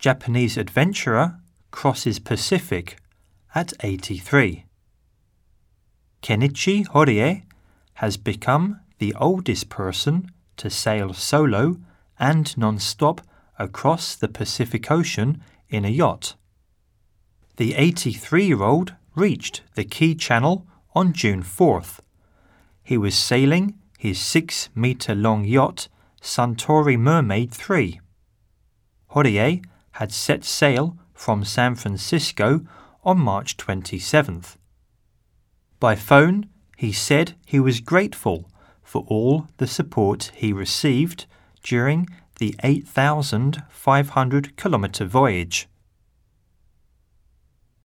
Japanese adventurer crosses Pacific at 83. Kenichi Horie has become the oldest person to sail solo and non-stop across the Pacific Ocean in a yacht. The 83-year-old reached the Key Channel on June 4th. He was sailing his 6-meter-long yacht Suntory Mermaid 3. Horie had set sail from San Francisco on March 27th. By phone, he said he was grateful for all the support he received during the 8,500-kilometer voyage.